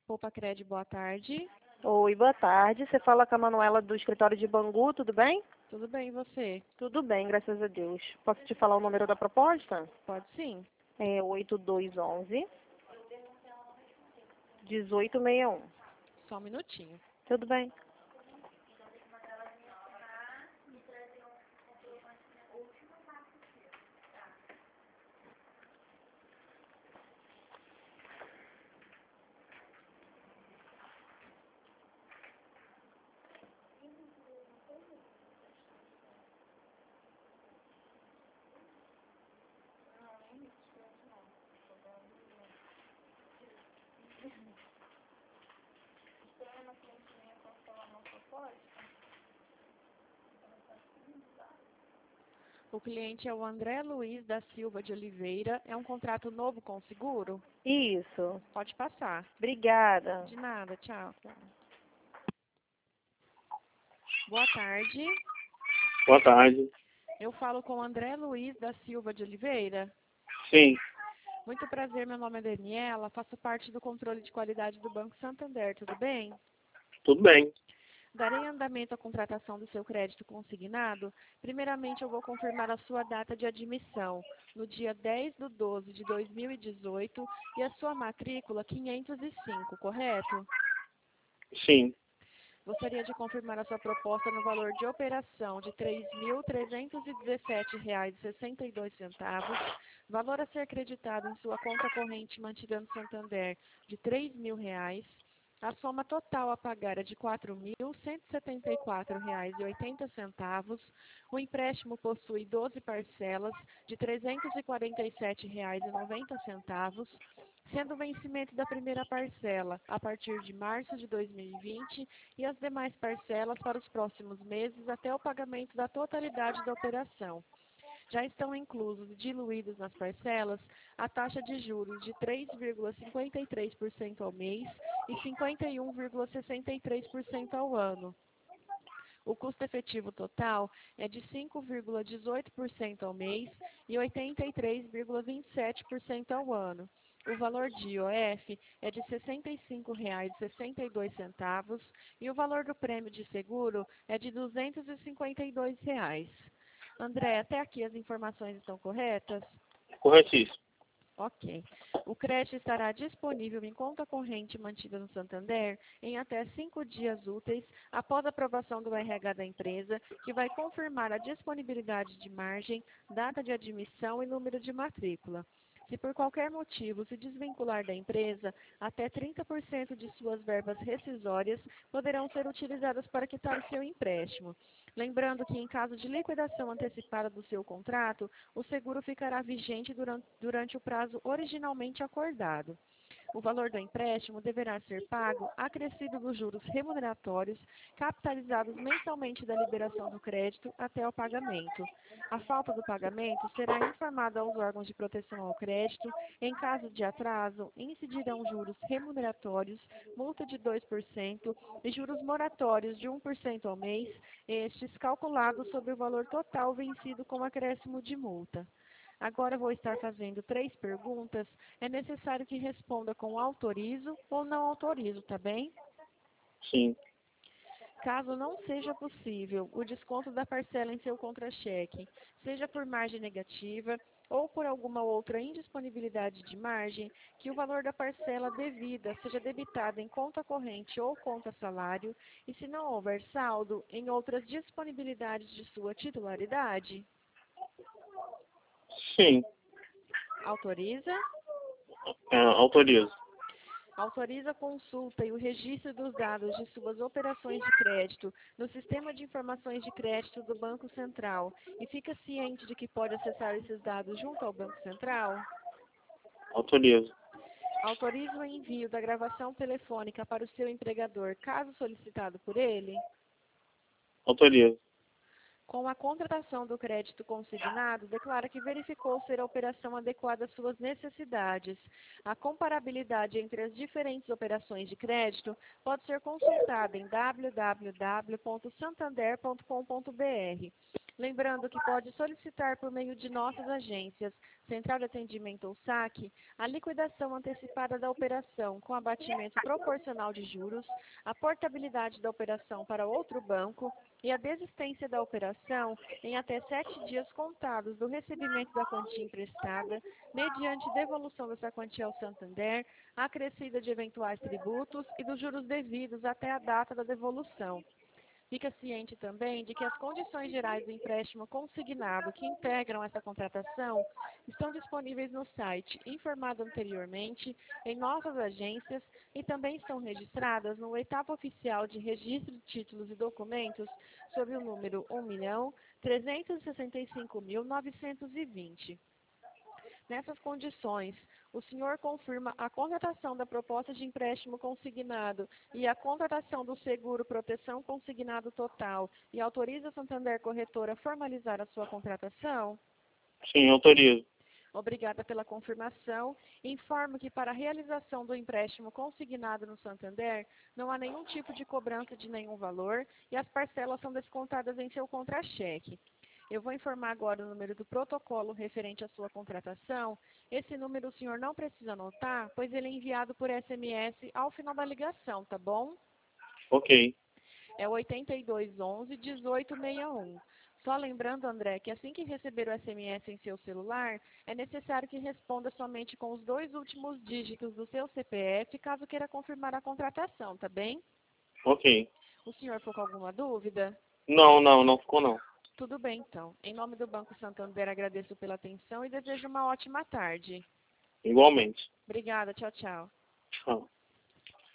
Poupa Cred, boa tarde. Oi, boa tarde. Você fala com a Manuela do escritório de Bangu, tudo bem? Tudo bem, e você? Tudo bem, graças a Deus. Posso te falar o número da proposta? Pode sim. É 8211 1861. Só um minutinho. Tudo bem? O cliente é o André Luiz da Silva de Oliveira. É um contrato novo com o seguro? Isso. Pode passar. Obrigada. De nada, tchau. Boa tarde. Boa tarde. Eu falo com o André Luiz da Silva de Oliveira. Sim, Muito prazer, meu nome é Daniela. Faço parte do controle de qualidade do Banco Santander, tudo bem? tudo bem. Darei andamento à contratação do seu crédito consignado. Primeiramente, eu vou confirmar a sua data de admissão, no dia 10/12 de 2018, e a sua matrícula 505, correto? Sim, Gostaria de confirmar a sua proposta no valor de operação de R$ 3.317,62, valor a ser creditado em sua conta corrente mantida no Santander de R$ 3.000. A soma total a pagar é de R$ 4.174,80. O empréstimo possui 12 parcelas de R$ 347,90, sendo o vencimento da primeira parcela a partir de março de 2020 e as demais parcelas para os próximos meses até o pagamento da totalidade da operação. Já estão inclusos e diluídos nas parcelas a taxa de juros de 3,53% ao mês e 51,63% ao ano. O custo efetivo total é de 5,18% ao mês e 83,27% ao ano. O valor de IOF é de R$ 65,62 e o valor do prêmio de seguro é de R$ 252. André, até aqui as informações estão corretas? corretíssimo. Ok. O crédito estará disponível em conta corrente mantida no Santander em até 5 dias úteis após a aprovação do RH da empresa, que vai confirmar a disponibilidade de margem, data de admissão e número de matrícula. Se por qualquer motivo se desvincular da empresa, até 30% de suas verbas rescisórias poderão ser utilizadas para quitar o seu empréstimo. Lembrando que, em caso de liquidação antecipada do seu contrato, o seguro ficará vigente durante o prazo originalmente acordado. O valor do empréstimo deverá ser pago acrescido dos juros remuneratórios capitalizados mensalmente da liberação do crédito até o pagamento. A falta do pagamento será informada aos órgãos de proteção ao crédito. Em caso de atraso, incidirão juros remuneratórios, multa de 2% e juros moratórios de 1% ao mês, estes calculados sobre o valor total vencido com acréscimo de multa. Agora vou estar fazendo 3 perguntas. É necessário que responda com autorizo ou não autorizo, tá bem? Sim, Caso não seja possível o desconto da parcela em seu contra-cheque, seja por margem negativa ou por alguma outra indisponibilidade de margem, que o valor da parcela devida seja debitado em conta corrente ou conta salário, e se não houver saldo, em outras disponibilidades de sua titularidade. sim, Autoriza? autorizo. Autoriza a consulta e o registro dos dados de suas operações de crédito no Sistema de Informações de Crédito do Banco Central e fica ciente de que pode acessar esses dados junto ao Banco Central? Autorizo. Autoriza o envio da gravação telefônica para o seu empregador, caso solicitado por ele? Autorizo. Com a contratação do crédito consignado, declara que verificou ser a operação adequada às suas necessidades. A comparabilidade entre as diferentes operações de crédito pode ser consultada em www.santander.com.br. Lembrando que pode solicitar por meio de nossas agências, Central de Atendimento ou SAC, a liquidação antecipada da operação com abatimento proporcional de juros, a portabilidade da operação para outro banco e a desistência da operação em até 7 dias contados do recebimento da quantia emprestada, mediante devolução dessa quantia ao Santander, acrescida de eventuais tributos e dos juros devidos até a data da devolução. Fica ciente também de que as condições gerais do empréstimo consignado que integram essa contratação estão disponíveis no site informado anteriormente, em nossas agências e também estão registradas no etapa oficial de registro de títulos e documentos sob o número 1.365.920. Nessas condições, o senhor confirma a contratação da proposta de empréstimo consignado e a contratação do seguro proteção consignado total e autoriza a Santander Corretora a formalizar a sua contratação? Sim, autorizo. Obrigada pela confirmação. Informo que para a realização do empréstimo consignado no Santander, não há nenhum tipo de cobrança de nenhum valor e as parcelas são descontadas em seu contra-cheque. Eu vou informar agora o número do protocolo referente à sua contratação. Esse número o senhor não precisa anotar, pois ele é enviado por SMS ao final da ligação, tá bom? Ok. É o 8211-1861. Só lembrando, André, que assim que receber o SMS em seu celular, é necessário que responda somente com os 2 últimos dígitos do seu CPF, caso queira confirmar a contratação, tá bem? Ok. O senhor ficou com alguma dúvida? Não ficou não. Tudo bem, então. Em nome do Banco Santander, agradeço pela atenção e desejo uma ótima tarde. Igualmente. Obrigada. Tchau, tchau. Tchau.